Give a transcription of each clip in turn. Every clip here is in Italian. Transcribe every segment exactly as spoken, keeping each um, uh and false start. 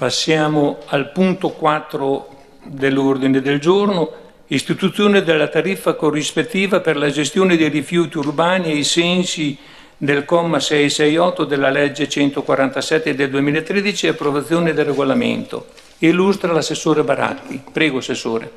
Passiamo al punto quattro dell'ordine del giorno, istituzione della tariffa corrispettiva per la gestione dei rifiuti urbani ai sensi del comma seicentosessantotto della legge centoquarantasette del duemilatredici e approvazione del regolamento. Illustra l'assessore Baracchi. Prego, assessore.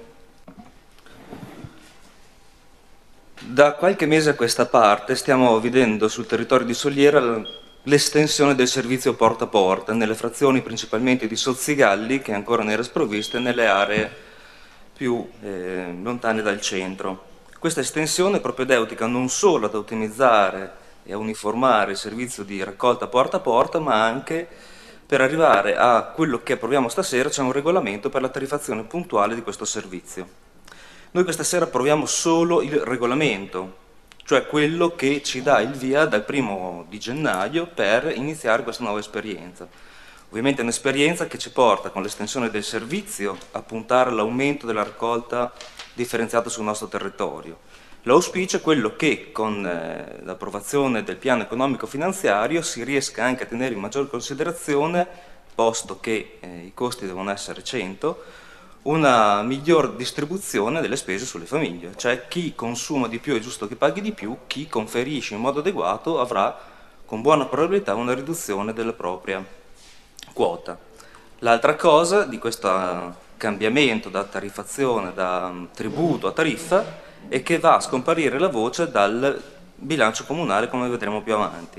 Da qualche mese a questa parte stiamo vedendo sul territorio di Soliera l'estensione del servizio porta a porta nelle frazioni principalmente di Sozzigalli, che ancora ne era sprovviste, nelle aree più eh, lontane dal centro. Questa estensione è propedeutica non solo ad ottimizzare e a uniformare il servizio di raccolta porta a porta, ma anche per arrivare a quello che approviamo stasera, cioè un regolamento per la tariffazione puntuale di questo servizio. Noi questa sera approviamo solo il regolamento, cioè quello che ci dà il via dal primo di gennaio per iniziare questa nuova esperienza. Ovviamente è un'esperienza che ci porta, con l'estensione del servizio, a puntare all'aumento della raccolta differenziata sul nostro territorio. L'auspicio è quello che con eh, l'approvazione del piano economico-finanziario si riesca anche a tenere in maggior considerazione, posto che eh, i costi devono essere cento, una miglior distribuzione delle spese sulle famiglie, cioè chi consuma di più è giusto che paghi di più, chi conferisce in modo adeguato avrà con buona probabilità una riduzione della propria quota. L'altra cosa di questo cambiamento da tariffazione, da tributo a tariffa, è che va a scomparire la voce dal bilancio comunale, come vedremo più avanti.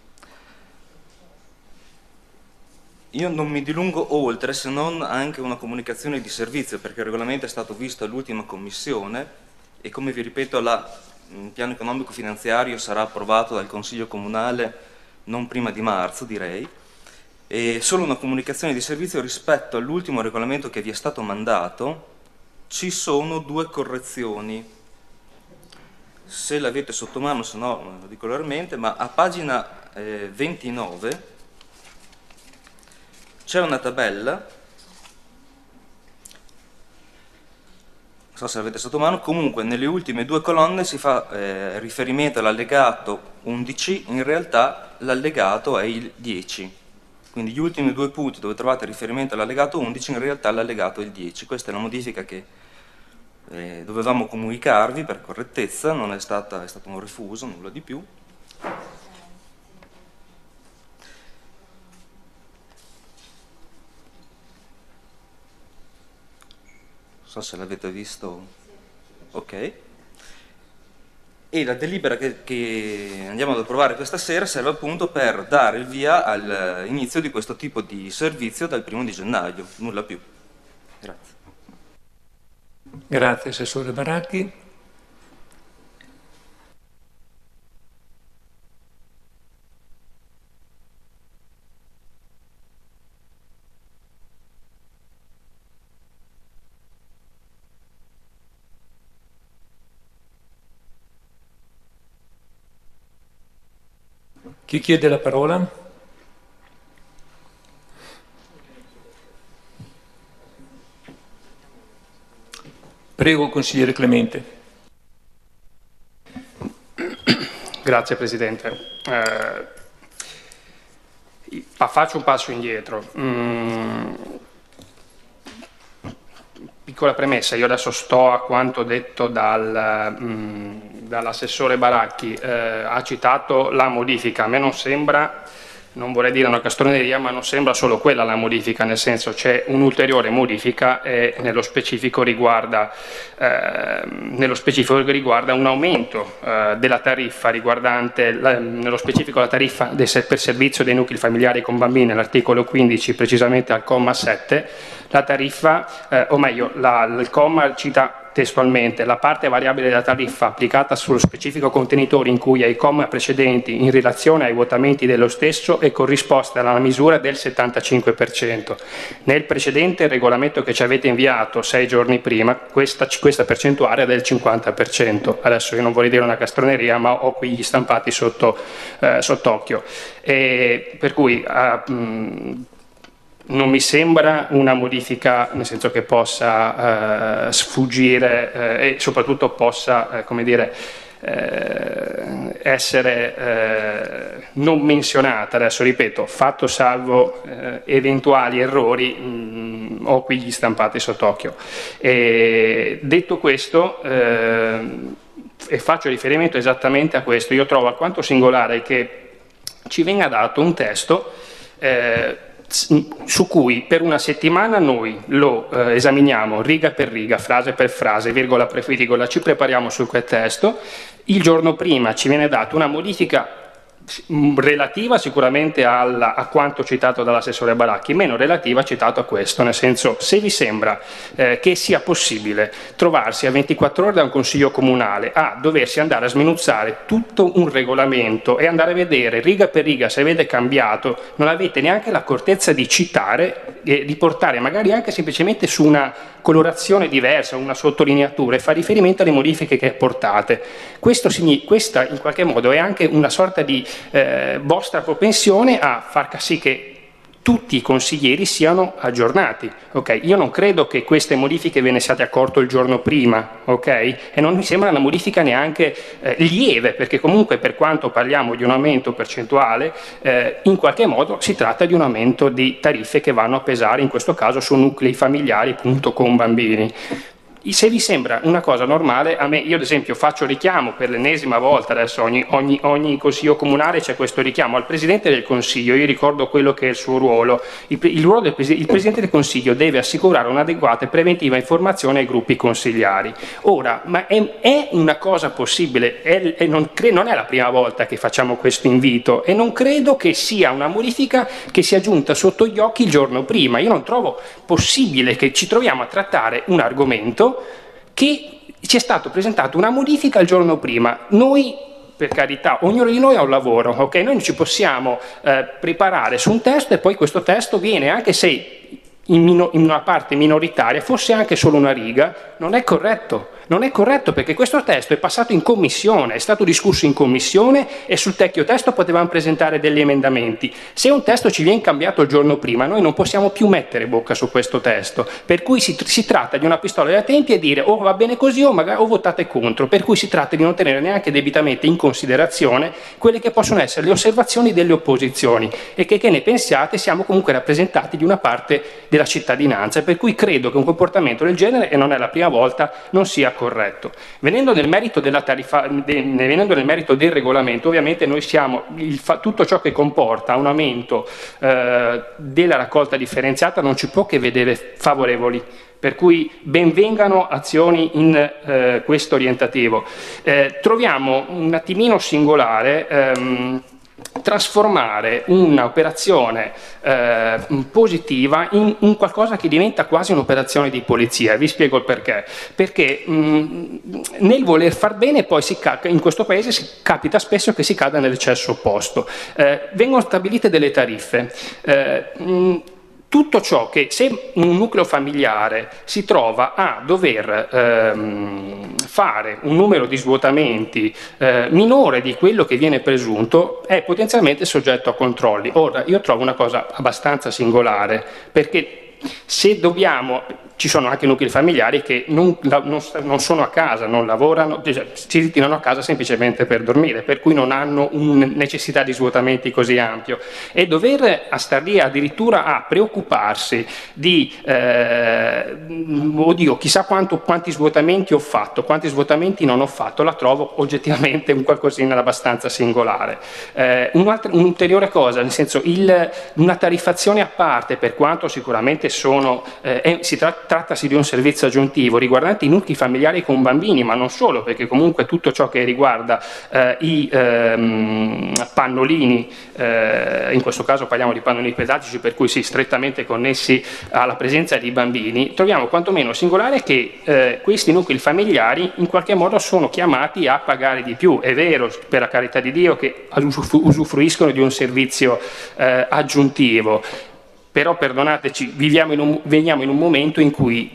Io non mi dilungo oltre, se non anche una comunicazione di servizio, perché il regolamento è stato visto all'ultima commissione e, come vi ripeto, la, il piano economico finanziario sarà approvato dal Consiglio Comunale non prima di marzo, direi. E solo una comunicazione di servizio rispetto all'ultimo regolamento che vi è stato mandato. Ci sono due correzioni. Se l'avete sotto mano, se no lo dico oralmente, ma a pagina eh, ventinove c'è una tabella, non so se l'avete sotto mano, comunque nelle ultime due colonne si fa eh, riferimento all'allegato undici, in realtà l'allegato è il dieci, quindi gli ultimi due punti dove trovate riferimento all'allegato undici, in realtà l'allegato è il dieci. Questa è la modifica che eh, dovevamo comunicarvi per correttezza, non è, stata, è stato un refuso, nulla di più. Non so se l'avete visto, ok. E la delibera che, che andiamo ad approvare questa sera serve appunto per dare il via all'inizio di questo tipo di servizio dal primo di gennaio, nulla più. Grazie. Grazie, assessore Baracchi. Chi chiede la parola? Prego, consigliere Clemente. Grazie Presidente. Eh, faccio un passo indietro. Mm, piccola premessa, io adesso sto a quanto detto dal, mm, dall'assessore Baracchi, eh, ha citato la modifica. A me non sembra, non vorrei dire una castroneria, ma non sembra solo quella la modifica, nel senso c'è un'ulteriore modifica e nello specifico riguarda, eh, nello specifico riguarda un aumento eh, della tariffa riguardante, la, nello specifico la tariffa del, per servizio dei nuclei familiari con bambini, all'articolo quindici, precisamente al comma sette, la tariffa, eh, o meglio, la, il comma cita testualmente: la parte variabile della tariffa applicata sullo specifico contenitore in cui ai comma precedenti in relazione ai vuotamenti dello stesso è corrisposta alla misura del settantacinque per cento. Nel precedente regolamento che ci avete inviato sei giorni prima, questa, questa percentuale è del cinquanta per cento. Adesso io non vorrei dire una castroneria, ma ho qui gli stampati sotto, eh, sott'occhio. E per cui eh, mh, non mi sembra una modifica, nel senso che possa eh, sfuggire eh, e soprattutto possa, eh, come dire, eh, essere eh, non menzionata. Adesso ripeto, fatto salvo eh, eventuali errori, mh, ho qui gli stampati sott'occhio. E detto questo, eh, e faccio riferimento esattamente a questo, io trovo alquanto singolare che ci venga dato un testo eh, su cui per una settimana noi lo eh, esaminiamo riga per riga, frase per frase, virgola per virgola, ci prepariamo su quel testo, il giorno prima ci viene data una modifica relativa sicuramente alla, a quanto citato dall'assessore Baracchi, meno relativa citato a questo, nel senso, se vi sembra eh, che sia possibile trovarsi a ventiquattro ore da un consiglio comunale a doversi andare a sminuzzare tutto un regolamento e andare a vedere riga per riga se avete cambiato, non avete neanche l'accortezza di citare e di portare magari anche semplicemente su una colorazione diversa, una sottolineatura e fa riferimento alle modifiche che portate. Questo, questa in qualche modo è anche una sorta di eh, vostra propensione a far sì che tutti i consiglieri siano aggiornati. Okay? Io non credo che queste modifiche ve ne siate accorto il giorno prima, okay? E non mi sembra una modifica neanche eh, lieve, perché comunque per quanto parliamo di un aumento percentuale, eh, in qualche modo si tratta di un aumento di tariffe che vanno a pesare in questo caso su nuclei familiari appunto con bambini. Se vi sembra una cosa normale, a me, io ad esempio faccio richiamo per l'ennesima volta, adesso ogni, ogni, ogni consiglio comunale c'è questo richiamo al Presidente del Consiglio, io ricordo quello che è il suo ruolo, il, il ruolo del il Presidente del Consiglio deve assicurare un'adeguata e preventiva informazione ai gruppi consigliari. Ora, ma è, è una cosa possibile, è, è non, cre, non è la prima volta che facciamo questo invito e non credo che sia una modifica che sia giunta sotto gli occhi il giorno prima, io non trovo possibile che ci troviamo a trattare un argomento che ci è stato presentato una modifica il giorno prima. Noi, per carità, ognuno di noi ha un lavoro, ok? Noi ci possiamo eh, preparare su un testo e poi questo testo viene, anche se in, mino, in una parte minoritaria, fosse anche solo una riga, non è corretto. Non è corretto perché questo testo è passato in commissione, è stato discusso in commissione e sul vecchio testo potevamo presentare degli emendamenti. Se un testo ci viene cambiato il giorno prima, noi non possiamo più mettere bocca su questo testo, per cui si, si tratta di una pistola da tempi e dire o va bene così o, magari, o votate contro, per cui si tratta di non tenere neanche debitamente in considerazione quelle che possono essere le osservazioni delle opposizioni e che, che ne pensiate siamo comunque rappresentati di una parte della cittadinanza, per cui credo che un comportamento del genere, e non è la prima volta, non sia corretto. Venendo nel merito della tariffa, de, venendo nel merito del regolamento, ovviamente noi siamo il, tutto ciò che comporta un aumento eh, della raccolta differenziata non ci può che vedere favorevoli. Per cui benvengano azioni in eh, questo orientativo. Eh, troviamo un attimino singolare ehm, trasformare un'operazione eh, positiva in, in qualcosa che diventa quasi un'operazione di polizia. Vi spiego il perché. Perché mh, nel voler far bene poi si in questo paese si capita spesso che si cada nell'eccesso opposto. Eh, vengono stabilite delle tariffe. Eh, mh, Tutto ciò che, se un nucleo familiare si trova a dover ehm, fare un numero di svuotamenti eh, minore di quello che viene presunto, è potenzialmente soggetto a controlli. Ora, io trovo una cosa abbastanza singolare, perché se dobbiamo, ci sono anche nuclei familiari che non, non, non sono a casa, non lavorano, cioè, si ritirano a casa semplicemente per dormire, per cui non hanno una necessità di svuotamenti così ampio. E dover a star lì addirittura a preoccuparsi di, eh, oddio, chissà quanto, quanti svuotamenti ho fatto, quanti svuotamenti non ho fatto, la trovo oggettivamente un qualcosina abbastanza singolare. Eh, un'ulteriore cosa, nel senso, il, una tariffazione a parte, per quanto sicuramente sono, eh, è, si tratta Trattasi di un servizio aggiuntivo riguardante i nuclei familiari con bambini, ma non solo, perché comunque tutto ciò che riguarda eh, i ehm, pannolini, eh, in questo caso parliamo di pannolini pedaggici, per cui sì, strettamente connessi alla presenza di bambini, troviamo quantomeno singolare che eh, questi nuclei familiari in qualche modo sono chiamati a pagare di più. È vero, per la carità di Dio, che usufruiscono di un servizio eh, aggiuntivo. Però perdonateci, viviamo in un, veniamo in un momento in cui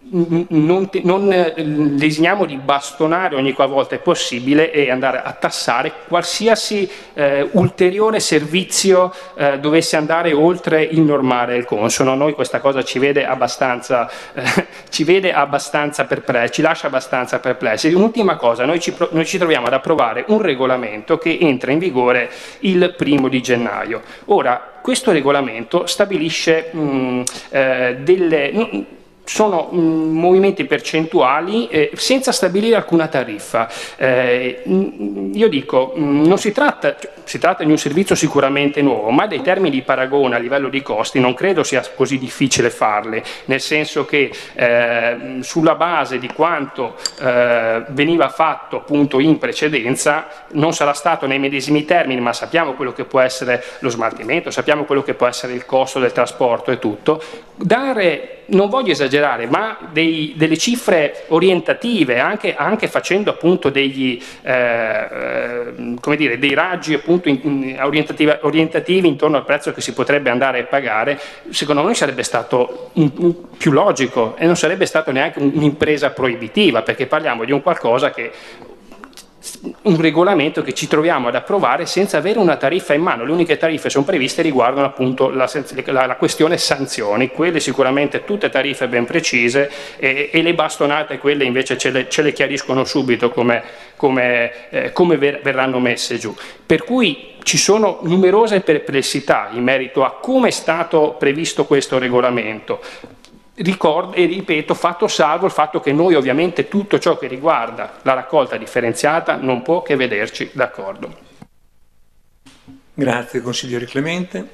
non, non desideriamo di bastonare ogni qualvolta è possibile e andare a tassare qualsiasi eh, ulteriore servizio eh, dovesse andare oltre il normale e il consono. Noi questa cosa ci vede abbastanza, eh, ci vede abbastanza perplessi, ci lascia abbastanza perplessi. Un'ultima cosa, noi ci, noi ci troviamo ad approvare un regolamento che entra in vigore il primo di gennaio. Ora, questo regolamento stabilisce mh, eh, delle... Mh, sono mh, movimenti percentuali eh, senza stabilire alcuna tariffa. Eh, mh, io dico, mh, non si tratta, cioè, si tratta di un servizio sicuramente nuovo, ma dei termini di paragone a livello di costi non credo sia così difficile farli, nel senso che eh, sulla base di quanto eh, veniva fatto appunto in precedenza non sarà stato nei medesimi termini, ma sappiamo quello che può essere lo smaltimento, sappiamo quello che può essere il costo del trasporto e tutto. Dare, non voglio esagerare, ma dei, delle cifre orientative, anche, anche facendo appunto degli, eh, come dire, dei raggi appunto in, in, orientativi, orientativi intorno al prezzo che si potrebbe andare a pagare, secondo noi sarebbe stato un, un, più logico e non sarebbe stato neanche un'impresa proibitiva, perché parliamo di un qualcosa che un regolamento che ci troviamo ad approvare senza avere una tariffa in mano. Le uniche tariffe sono previste riguardano appunto la, la, la questione sanzioni, quelle sicuramente tutte tariffe ben precise e, e le bastonate quelle invece ce le, ce le chiariscono subito come, come, eh, come ver, verranno messe giù. Per cui ci sono numerose perplessità in merito a come è stato previsto questo regolamento. Ricordo e ripeto, fatto salvo il fatto che noi ovviamente tutto ciò che riguarda la raccolta differenziata non può che vederci d'accordo. Grazie consigliere Clemente.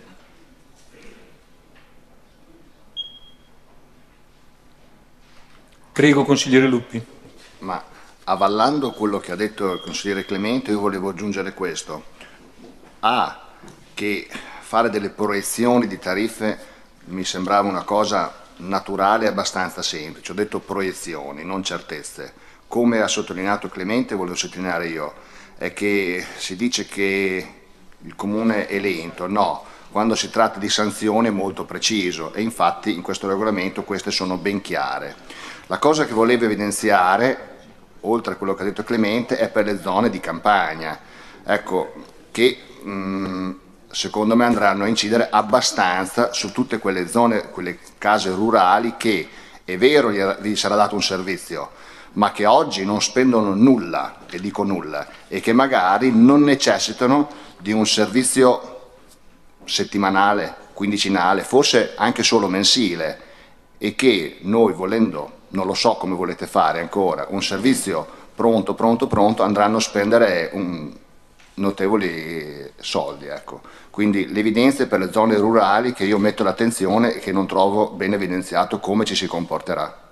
Prego consigliere Lupi. Ma avallando quello che ha detto il consigliere Clemente, io volevo aggiungere questo. A, che fare delle proiezioni di tariffe mi sembrava una cosa naturale e abbastanza semplice. Ho detto proiezioni, non certezze. Come ha sottolineato Clemente, volevo sottolineare io, è che si dice che il comune è lento. No, quando si tratta di sanzioni è molto preciso e infatti in questo regolamento queste sono ben chiare. La cosa che volevo evidenziare, oltre a quello che ha detto Clemente, è per le zone di campagna, ecco, che mh, secondo me andranno a incidere abbastanza su tutte quelle zone, quelle case rurali che, è vero, gli sarà dato un servizio, ma che oggi non spendono nulla, e dico nulla, e che magari non necessitano di un servizio settimanale, quindicinale, forse anche solo mensile, e che noi volendo, non lo so come volete fare ancora, un servizio pronto, pronto, pronto, andranno a spendere un notevoli soldi, ecco. Quindi le evidenze per le zone rurali che io metto l'attenzione e che non trovo ben evidenziato come ci si comporterà.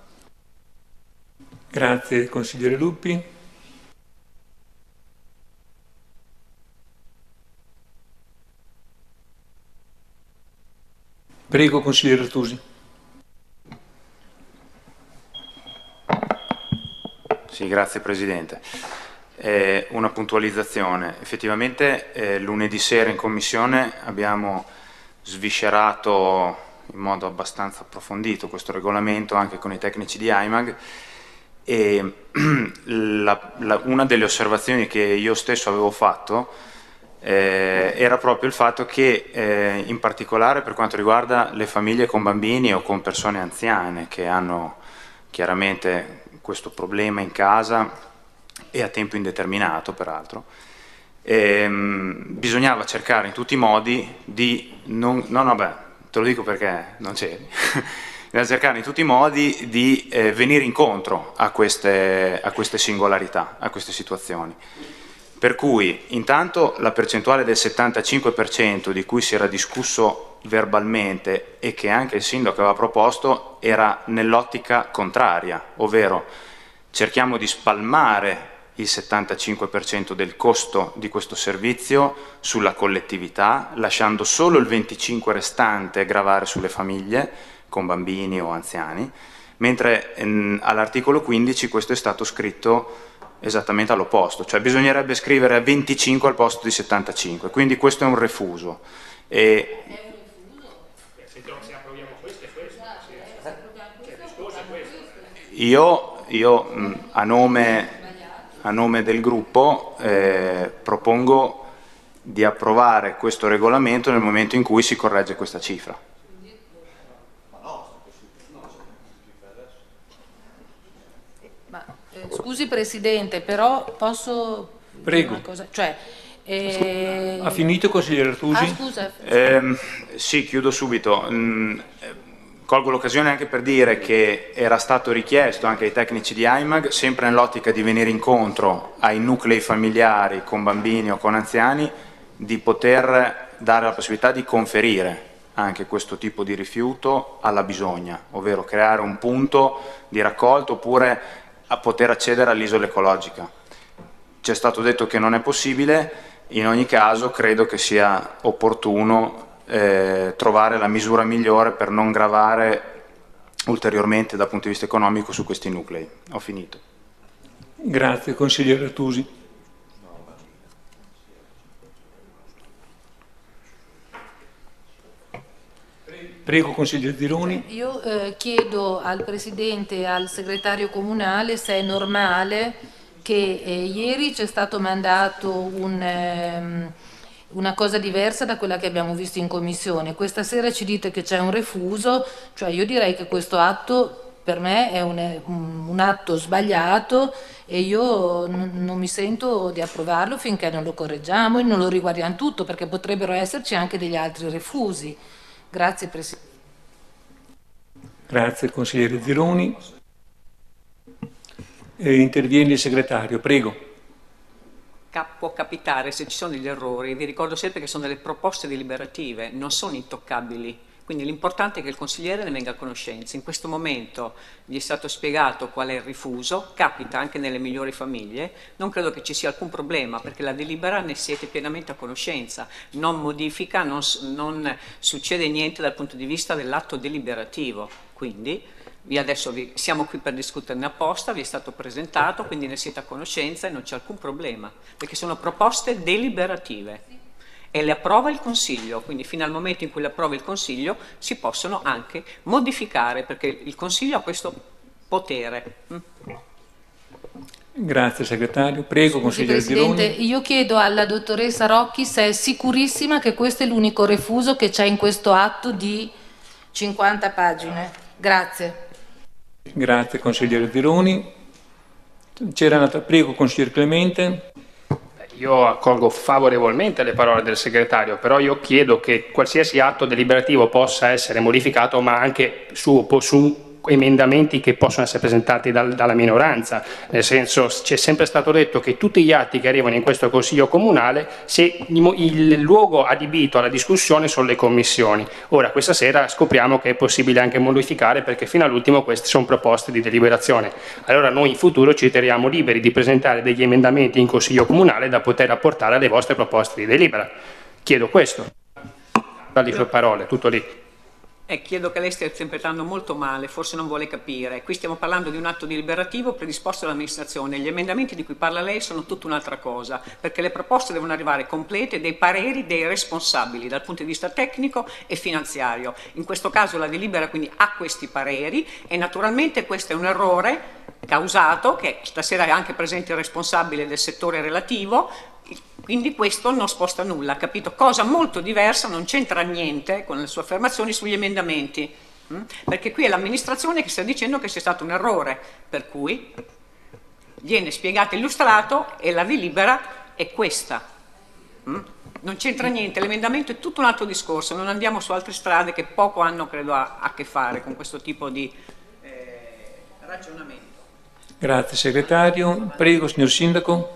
Grazie consigliere Lupi. Prego consigliere Artusi. Sì, grazie Presidente. Eh, una puntualizzazione. Effettivamente eh, lunedì sera in Commissione abbiamo sviscerato in modo abbastanza approfondito questo regolamento anche con i tecnici di AIMAG e la, la, una delle osservazioni che io stesso avevo fatto eh, era proprio il fatto che eh, in particolare per quanto riguarda le famiglie con bambini o con persone anziane che hanno chiaramente questo problema in casa e a tempo indeterminato peraltro, ehm, bisognava cercare in tutti i modi di non, no vabbè, te lo dico perché non c'eri, bisognava cercare in tutti i modi di eh, venire incontro a queste, a queste singolarità, a queste situazioni. Per cui intanto la percentuale del settantacinque per cento di cui si era discusso verbalmente e che anche il sindaco aveva proposto era nell'ottica contraria, ovvero cerchiamo di spalmare il settantacinque per cento del costo di questo servizio sulla collettività, lasciando solo il venticinque per cento restante gravare sulle famiglie con bambini o anziani, mentre ehm, all'articolo quindici questo è stato scritto esattamente all'opposto, cioè bisognerebbe scrivere venticinque al posto di settantacinque, quindi questo è un refuso. E Se approviamo questo e questo, il discorso è questo. Io, io a, nome, a nome del gruppo eh, propongo di approvare questo regolamento nel momento in cui si corregge questa cifra. Ma, eh, scusi Presidente, però posso Prego. dire una cosa? Cioè, eh... Ha finito, consigliere Artusi? Ah, scusa. Eh, sì, chiudo subito. Mm, colgo l'occasione anche per dire che era stato richiesto anche ai tecnici di I M A G, sempre nell'ottica di venire incontro ai nuclei familiari con bambini o con anziani, di poter dare la possibilità di conferire anche questo tipo di rifiuto alla bisogna, ovvero creare un punto di raccolta oppure a poter accedere all'isola ecologica. Ci è stato detto che non è possibile, in ogni caso credo che sia opportuno eh, trovare la misura migliore per non gravare ulteriormente dal punto di vista economico su questi nuclei. Ho finito. Grazie, consigliere Artusi. Prego, consigliere Zironi. Io eh, chiedo al Presidente e al Segretario Comunale se è normale che eh, ieri c'è stato mandato un, ehm, una cosa diversa da quella che abbiamo visto in Commissione. Questa sera ci dite che c'è un refuso, cioè io direi che questo atto per me è un, un atto sbagliato e io non, non mi sento di approvarlo finché non lo correggiamo e non lo riguardiamo tutto, perché potrebbero esserci anche degli altri refusi. Grazie Presidente. Grazie consigliere Zironi. E interviene il segretario, prego. Può capitare se ci sono degli errori, vi ricordo sempre che sono delle proposte deliberative, non sono intoccabili, quindi l'importante è che il consigliere ne venga a conoscenza. In questo momento gli è stato spiegato qual è il rifuso, capita anche nelle migliori famiglie, non credo che ci sia alcun problema perché la delibera ne siete pienamente a conoscenza, non modifica, non, non succede niente dal punto di vista dell'atto deliberativo, quindi adesso vi, siamo qui per discuterne apposta, vi è stato presentato, quindi ne siete a conoscenza e non c'è alcun problema, perché sono proposte deliberative e le approva il Consiglio, quindi fino al momento in cui le approva il Consiglio si possono anche modificare, perché il Consiglio ha questo potere. Grazie segretario, prego consigliere Zironi. Presidente, io chiedo alla dottoressa Rocchi se è sicurissima che questo è l'unico refuso che c'è in questo atto di cinquanta pagine. Grazie. Grazie consigliere Zironi. C'era una... Prego consigliere Clemente. Io accolgo favorevolmente le parole del segretario, però io chiedo che qualsiasi atto deliberativo possa essere modificato, ma anche su, su emendamenti che possono essere presentati dal, dalla minoranza, nel senso c'è sempre stato detto che tutti gli atti che arrivano in questo Consiglio Comunale, se il, il luogo adibito alla discussione sono le commissioni. Ora questa sera scopriamo che è possibile anche modificare, perché fino all'ultimo queste sono proposte di deliberazione. Allora noi in futuro ci terremo liberi di presentare degli emendamenti in Consiglio Comunale da poter apportare alle vostre proposte di delibera. Chiedo questo. Dalle sue parole, tutto lì. Eh, chiedo che lei stia interpretando molto male, forse non vuole capire. Qui stiamo parlando di un atto deliberativo predisposto dall'amministrazione. Gli emendamenti di cui parla lei sono tutta un'altra cosa, perché le proposte devono arrivare complete dei pareri dei responsabili dal punto di vista tecnico e finanziario. In questo caso la delibera quindi ha questi pareri e naturalmente questo è un errore causato, che stasera è anche presente il responsabile del settore relativo, quindi questo non sposta nulla, capito? Cosa molto diversa, non c'entra niente con le sue affermazioni sugli emendamenti, mh? Perché qui è l'amministrazione che sta dicendo che sia stato un errore, per cui viene spiegato e illustrato e la delibera è questa. Mh? Non c'entra niente, l'emendamento è tutto un altro discorso, non andiamo su altre strade che poco hanno, credo, a, a che fare con questo tipo di eh, ragionamento. Grazie segretario. Prego, signor Sindaco.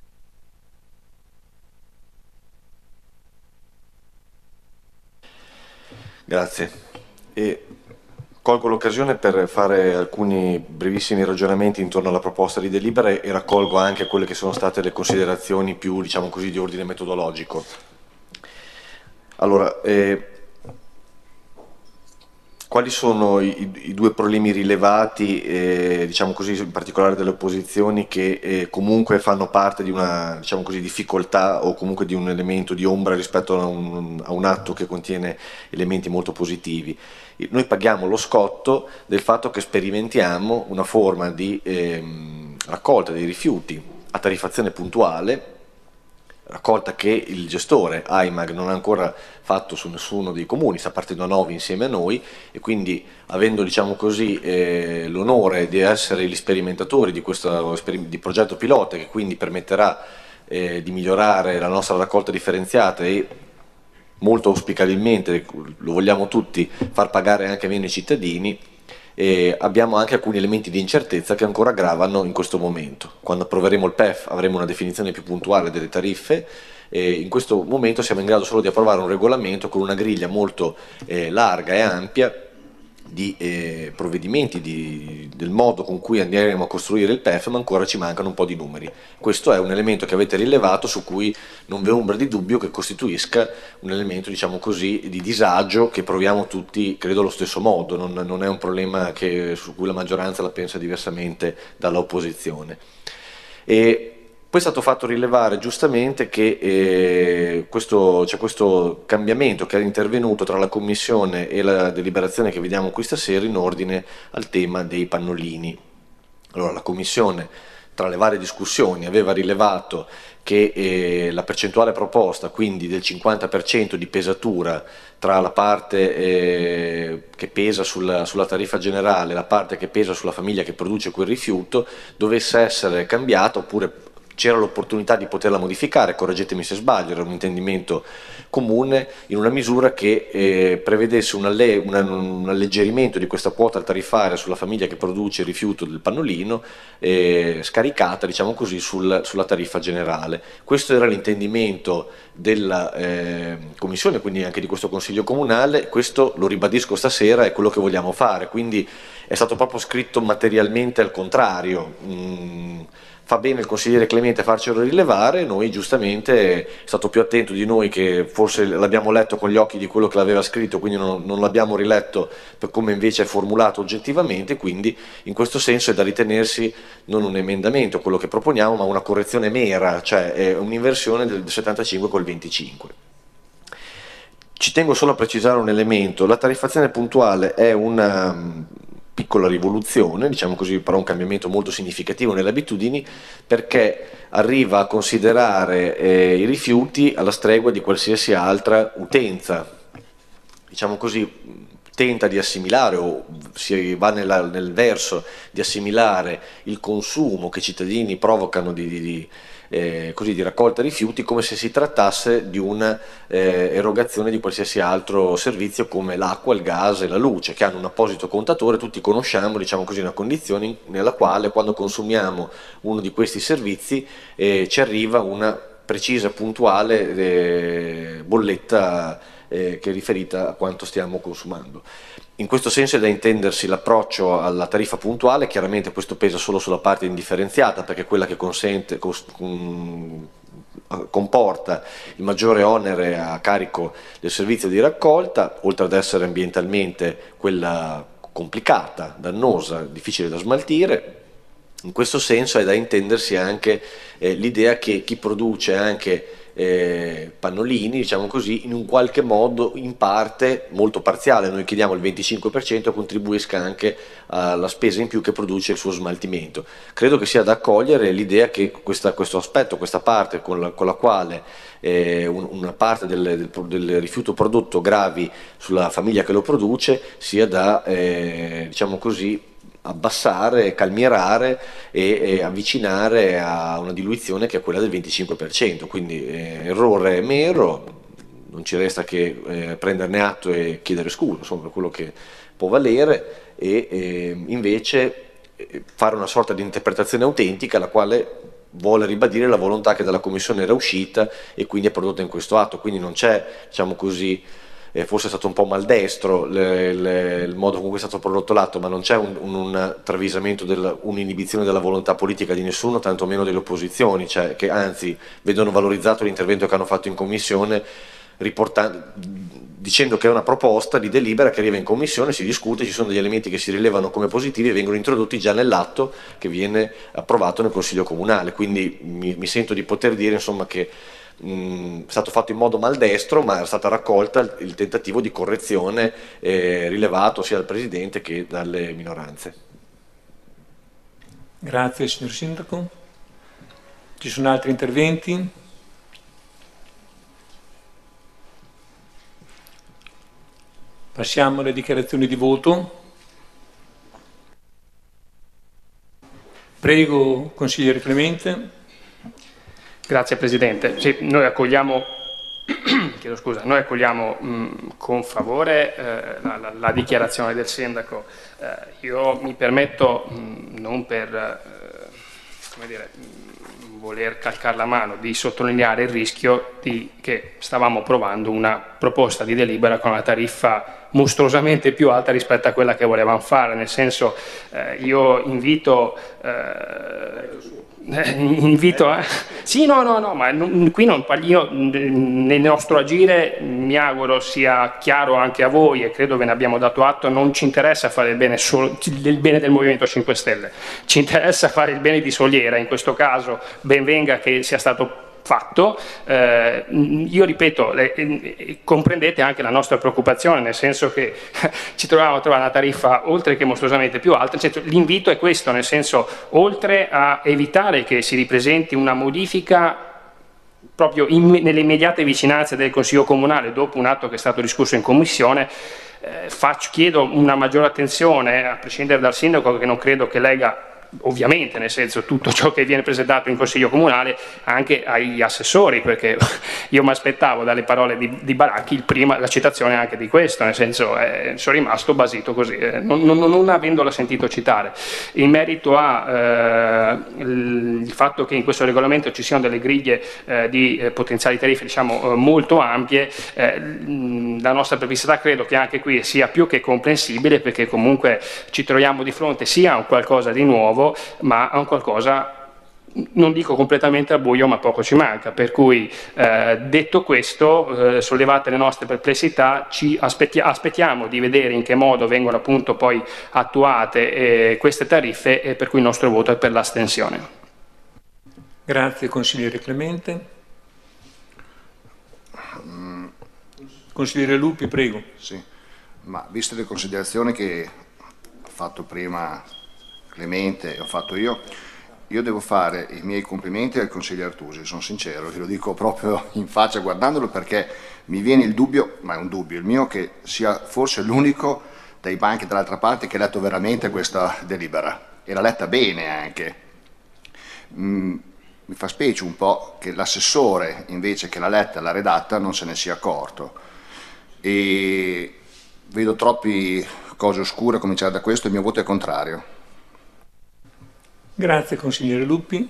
Grazie. E colgo l'occasione per fare alcuni brevissimi ragionamenti intorno alla proposta di delibera e raccolgo anche quelle che sono state le considerazioni più, diciamo così, di ordine metodologico. Allora, eh, quali sono i, i due problemi rilevati, eh, diciamo così, in particolare delle opposizioni, che eh, comunque fanno parte di una, diciamo così, difficoltà o comunque di un elemento di ombra rispetto a un, a un atto che contiene elementi molto positivi? Noi paghiamo lo scotto del fatto che sperimentiamo una forma di ehm, raccolta dei rifiuti a tariffazione puntuale, raccolta che il gestore A I M A G non ha ancora fatto su nessuno dei comuni, sta partendo a Novi insieme a noi, e quindi avendo, diciamo così, eh, l'onore di essere gli sperimentatori di questo di progetto pilota, che quindi permetterà eh, di migliorare la nostra raccolta differenziata e molto auspicabilmente, lo vogliamo tutti, far pagare anche meno i cittadini. E abbiamo anche alcuni elementi di incertezza che ancora gravano in questo momento. Quando approveremo il P E F avremo una definizione più puntuale delle tariffe, e in questo momento siamo in grado solo di approvare un regolamento con una griglia molto eh, larga e ampia di eh, provvedimenti, di, del modo con cui andremo a costruire il P E F, ma ancora ci mancano un po' di numeri. Questo è un elemento che avete rilevato, su cui non v'è ombra di dubbio che costituisca un elemento, diciamo così, di disagio che proviamo tutti, credo, allo stesso modo. Non, non è un problema che, su cui la maggioranza la pensa diversamente dall'opposizione. E poi è stato fatto rilevare giustamente che eh, questo, c'è questo cambiamento che è intervenuto tra la Commissione e la deliberazione che vediamo qui stasera in ordine al tema dei pannolini. Allora, la Commissione, tra le varie discussioni, aveva rilevato che eh, la percentuale proposta, quindi del cinquanta per cento di pesatura tra la parte eh, che pesa sulla, sulla tariffa generale e la parte che pesa sulla famiglia che produce quel rifiuto, dovesse essere cambiata, oppure c'era l'opportunità di poterla modificare, correggetemi se sbaglio, era un intendimento comune, in una misura che eh, prevedesse un, alle, una, un alleggerimento di questa quota tariffaria sulla famiglia che produce il rifiuto del pannolino, eh, scaricata, diciamo così, sul, sulla tariffa generale. Questo era l'intendimento della eh, Commissione, quindi anche di questo Consiglio Comunale. Questo, lo ribadisco stasera, è quello che vogliamo fare, quindi è stato proprio scritto materialmente al contrario. Mm, Fa bene il consigliere Clemente a farcelo rilevare, noi giustamente è stato più attento di noi, che forse l'abbiamo letto con gli occhi di quello che l'aveva scritto, quindi non, non l'abbiamo riletto per come invece è formulato oggettivamente, quindi in questo senso è da ritenersi non un emendamento quello che proponiamo, ma una correzione mera, cioè è un'inversione del settantacinque col venticinque. Ci tengo solo a precisare un elemento: la tariffazione puntuale è una piccola rivoluzione, diciamo così, però un cambiamento molto significativo nelle abitudini, perché arriva a considerare eh, i rifiuti alla stregua di qualsiasi altra utenza, diciamo così, tenta di assimilare, o si va nella, nel verso di assimilare il consumo che i cittadini provocano di, di, di Eh, così di raccolta rifiuti come se si trattasse di una eh, erogazione di qualsiasi altro servizio, come l'acqua, il gas e la luce, che hanno un apposito contatore. Tutti conosciamo, diciamo così, una condizione nella quale quando consumiamo uno di questi servizi eh, ci arriva una precisa, puntuale eh, bolletta eh, che è riferita a quanto stiamo consumando. In questo senso è da intendersi l'approccio alla tariffa puntuale. Chiaramente questo pesa solo sulla parte indifferenziata, perché è quella che consente, comporta il maggiore onere a carico del servizio di raccolta, oltre ad essere ambientalmente quella complicata, dannosa, difficile da smaltire. In questo senso è da intendersi anche eh, l'idea che chi produce anche Eh, pannolini, diciamo così, in un qualche modo, in parte molto parziale, noi chiediamo il venticinque per cento, contribuisca anche alla spesa in più che produce il suo smaltimento. Credo che sia da accogliere l'idea che questa, questo aspetto, questa parte con la, con la quale eh, un, una parte del, del, del rifiuto prodotto gravi sulla famiglia che lo produce, sia da eh, diciamo così abbassare, calmierare e, e avvicinare a una diluizione che è quella del venticinque per cento. Quindi eh, errore mero, non ci resta che eh, prenderne atto e chiedere scusa, insomma, per quello che può valere, e eh, invece eh, fare una sorta di interpretazione autentica, la quale vuole ribadire la volontà che dalla Commissione era uscita e quindi è prodotta in questo atto. Quindi non c'è, diciamo così, Eh, forse è stato un po' maldestro le, le, il modo con cui è stato prodotto l'atto, ma non c'è un, un, un travisamento, del, un'inibizione della volontà politica di nessuno, tantomeno delle opposizioni, cioè, che anzi vedono valorizzato l'intervento che hanno fatto in Commissione, riportando, dicendo che è una proposta di delibera che arriva in commissione, si discute, ci sono degli elementi che si rilevano come positivi e vengono introdotti già nell'atto che viene approvato nel Consiglio Comunale, quindi mi, mi sento di poter dire insomma che mh, è stato fatto in modo maldestro, ma è stata raccolta il, il tentativo di correzione eh, rilevato sia dal Presidente che dalle minoranze. Grazie signor Sindaco. Ci sono altri interventi? Passiamo alle dichiarazioni di voto. Prego, consigliere Clemente. Grazie Presidente. Sì, noi accogliamo, chiedo scusa, noi accogliamo mh, con favore eh, la, la, la dichiarazione del Sindaco. Eh, io mi permetto, mh, non per eh, come dire, mh, voler calcare la mano, di sottolineare il rischio di, che stavamo provando una proposta di delibera con una tariffa mostruosamente più alta rispetto a quella che volevamo fare, nel senso eh, io invito eh, invito a... sì no no no ma non, qui non io nel nostro agire mi auguro sia chiaro anche a voi e credo ve ne abbiamo dato atto, non ci interessa fare il bene solo il bene del Movimento cinque Stelle, ci interessa fare il bene di Soliera, in questo caso ben venga che sia stato fatto. Eh, io ripeto, le, eh, comprendete anche la nostra preoccupazione, nel senso che ci troviamo a trovare una tariffa oltre che mostruosamente più alta. L'invito è questo, nel senso, oltre a evitare che si ripresenti una modifica proprio in, nelle immediate vicinanze del Consiglio Comunale dopo un atto che è stato discusso in Commissione, eh, faccio, chiedo una maggiore attenzione, a prescindere dal Sindaco, che non credo che lega ovviamente, nel senso, tutto ciò che viene presentato in Consiglio Comunale, anche agli assessori, perché io mi aspettavo dalle parole di, di Baracchi il prima, la citazione anche di questo, nel senso eh, sono rimasto basito così, eh, non, non, non avendola sentito citare. In merito a eh, il fatto che in questo regolamento ci siano delle griglie eh, di eh, potenziali tariffe, diciamo, eh, molto ampie, eh, la nostra perplessità credo che anche qui sia più che comprensibile, perché comunque ci troviamo di fronte sia a un qualcosa di nuovo, ma a un qualcosa, non dico completamente al buio, ma poco ci manca, per cui eh, detto questo, eh, sollevate le nostre perplessità, ci aspetti aspettiamo di vedere in che modo vengono appunto poi attuate eh, queste tariffe, e per cui il nostro voto è per l'astensione. Grazie consigliere Clemente. Consigliere Lupi, prego. Sì, ma viste le considerazioni che ha fatto prima Clemente e ho fatto io, io devo fare i miei complimenti al consigliere Artusi, sono sincero, ve lo dico proprio in faccia guardandolo, perché mi viene il dubbio, ma è un dubbio il mio, che sia forse l'unico dai banchi dall'altra parte che ha letto veramente questa delibera, e l'ha letta bene anche. Mm, mi fa specie un po' che l'assessore, invece che l'ha letta e l'ha redatta, non se ne sia accorto, e vedo troppe cose oscure a cominciare da questo. Il mio voto è contrario. Grazie consigliere Lupi.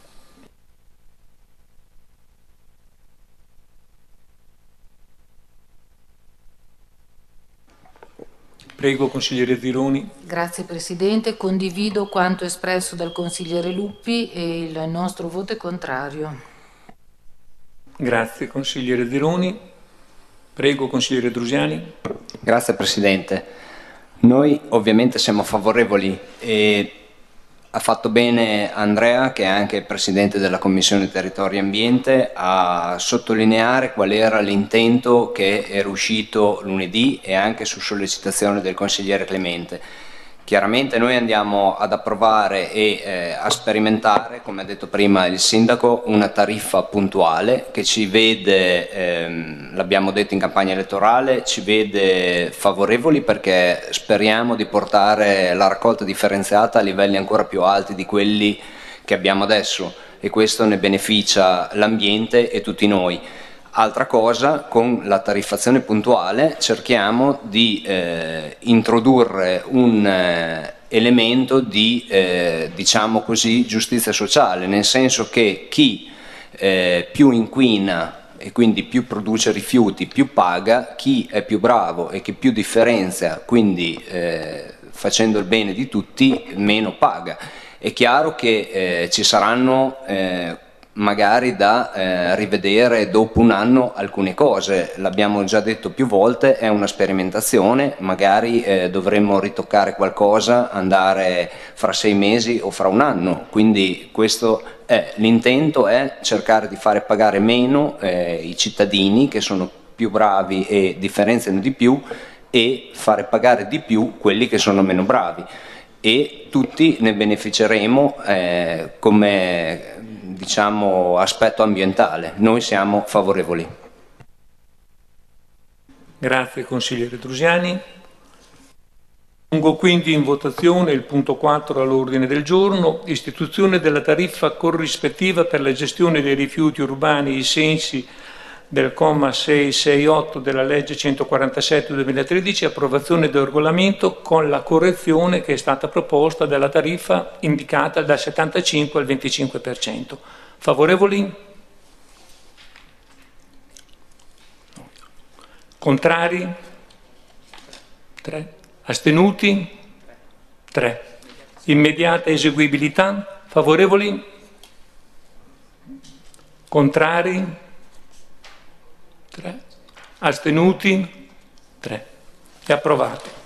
Prego consigliere Zironi. Grazie Presidente, condivido quanto espresso dal consigliere Lupi e il nostro voto è contrario. Grazie consigliere Zironi. Prego consigliere Drusiani. Grazie Presidente. Noi ovviamente siamo favorevoli e ha fatto bene Andrea, che è anche Presidente della Commissione Territorio e Ambiente, a sottolineare qual era l'intento che era uscito lunedì e anche su sollecitazione del consigliere Clemente. Chiaramente noi andiamo ad approvare e eh, a sperimentare, come ha detto prima il Sindaco, una tariffa puntuale che ci vede, ehm, l'abbiamo detto in campagna elettorale, ci vede favorevoli, perché speriamo di portare la raccolta differenziata a livelli ancora più alti di quelli che abbiamo adesso, e questo ne beneficia l'ambiente e tutti noi. Altra cosa, con la tariffazione puntuale cerchiamo di eh, introdurre un eh, elemento di, eh, diciamo così, giustizia sociale, nel senso che chi eh, più inquina e quindi più produce rifiuti più paga, chi è più bravo e chi più differenzia, quindi eh, facendo il bene di tutti, meno paga. È chiaro che eh, ci saranno eh, magari da eh, rivedere dopo un anno alcune cose. L'abbiamo già detto più volte, è una sperimentazione, magari eh, dovremmo ritoccare qualcosa, andare fra sei mesi o fra un anno, quindi questo è l'intento, è cercare di fare pagare meno eh, i cittadini che sono più bravi e differenziano di più, e fare pagare di più quelli che sono meno bravi, e tutti ne beneficeremo eh, come diciamo aspetto ambientale. Noi siamo favorevoli. Grazie consigliere Drusiani. Pongo quindi in votazione il punto quattro all'ordine del giorno, istituzione della tariffa corrispettiva per la gestione dei rifiuti urbani ai sensi del comma sei sei otto della legge centoquarantasette duemilatredici, approvazione del regolamento con la correzione che è stata proposta della tariffa indicata dal settantacinque al venticinque per cento. Favorevoli? Contrari? tre. Astenuti? tre. Immediata eseguibilità? Favorevoli? Contrari? tre. Astenuti? tre. È approvato.